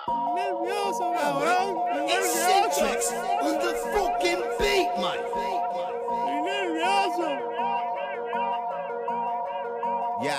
Nervioso, cabrón. Eccentrics on the fucking beat, man. Estoy nervioso. Ya.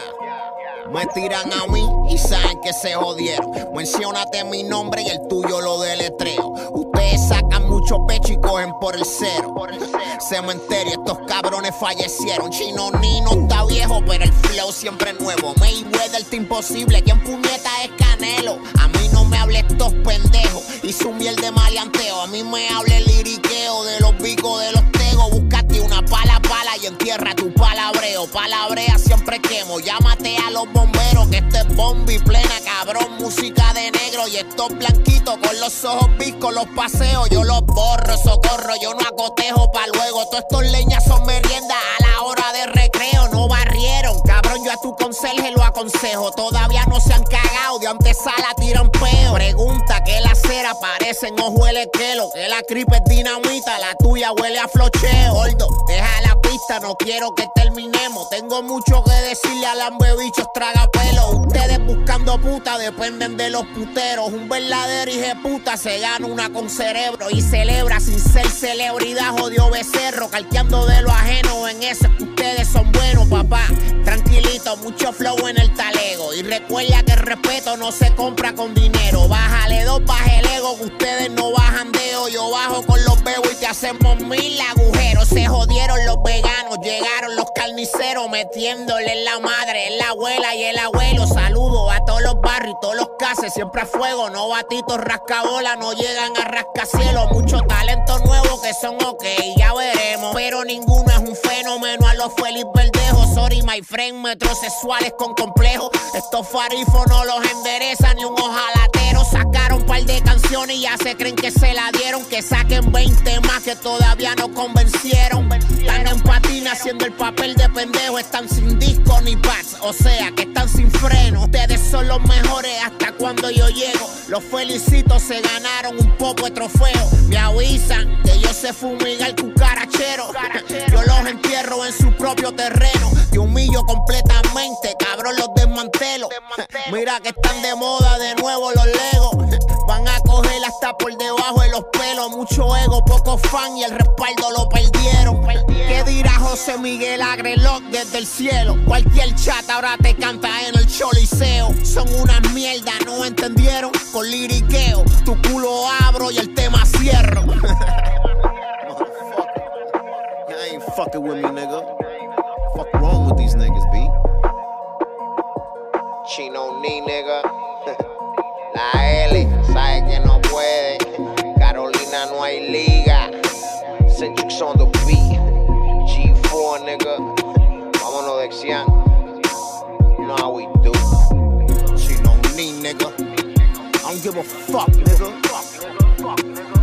Me tiran a mí y saben que se jodieron. Menciónate mi nombre y el tuyo lo deletreo. Ustedes sacan mucho pecho y cogen por el cero. Cementerio, estos cabrones fallecieron. Chino Nino está viejo, pero el flow siempre es nuevo. Mayweather, el imposible, quien puñeta es Canelo. A mí no me hable estos pendejos y su miel de maleanteo. A mí me hable el liriqueo de los bicos de los tegos. Búscate una pala y entierra tu palabreo. Palabrea siempre quemo. Llámate a los bomberos que este es bombi plena, cabrón. Música de negro y estos blanquitos con los ojos viscos los paseo. Yo los borro, socorro, yo no acotejo pa' luego. Todos estos leñas son merienda a la hora de recreo. No barrieron, cabrón, yo a tu conserje lo aconsejo. Todavía no se han cagado, de antesala tiran peo. Pregunta que la cera parecen o huele quelo. Que la cripe es dinamita, la tuya huele a flocheo. Gordo, deja la pista, no quiero que terminemos. Tengo mucho que decirle a lambebichos tragapelo. Ustedes buscando puta dependen de los puteros. Un verdadero hijeputa se gana una con cerebro y celebra sin ser celebridad, jodió becerro. Calqueando de lo ajeno, en eso que ustedes son buenos, papá. Tranquilito, mucho flow en el talego. Y recuerda que el respeto no se compra con dinero. Bájale dos, baja el ego, que ustedes no bajan de hoy. Yo bajo con los bebos y te hacemos 1000 agujeros. Se jodieron los veganos, llegaron los carniceros, metiéndole en la madre, en la abuela y el abuelo. Saludo a todos los barrios, todos los cases, siempre a fuego. No batitos rascabola, no llegan a rascacielos. Mucho talento nuevo que son ok, ya veremos. Pero ninguno es un fenómeno a los Félix Verdejo. Sorry my friend, metrosexuales con complejo. Estos farifos no los enderezan ni un ojalatero. Sacaron un par de canciones y ya se creen que se la dieron. Que saquen 20 más que todavía no convencieron. Están en patina haciendo el papel de pendejo. Están sin disco ni pads, o sea que están sin freno. Ustedes son los mejores hasta cuando yo llego. Los felicito, se ganaron un poco de trofeo. Me avisan que yo sé fumigar cucarachero. Yo los entierro en su propio terreno. Te humillo completamente, cabrón, los desmantelo. Mira que están de moda de nuevo los legos. Van a coger hasta por debajo de los pelos. Mucho ego, poco fan y el respaldo lo perdieron. ¿Qué dirá José Miguel Agrelot desde el cielo? Cualquier chat ahora te canta en el choliseo. Son una mierda, ¿no entendieron? Con liriqueo, tu culo abro y el tema cierro. You ain't fucking with me, nigga. Fuck wrong with these niggas, B? Chino Ni, nigga. La L, sabe que no puede. Carolina no hay liga. Eccentrics on the beat. G4, nigga. Vámonos de Xian. You know how we do. Chino Ni, nigga. I don't give a fuck, nigga.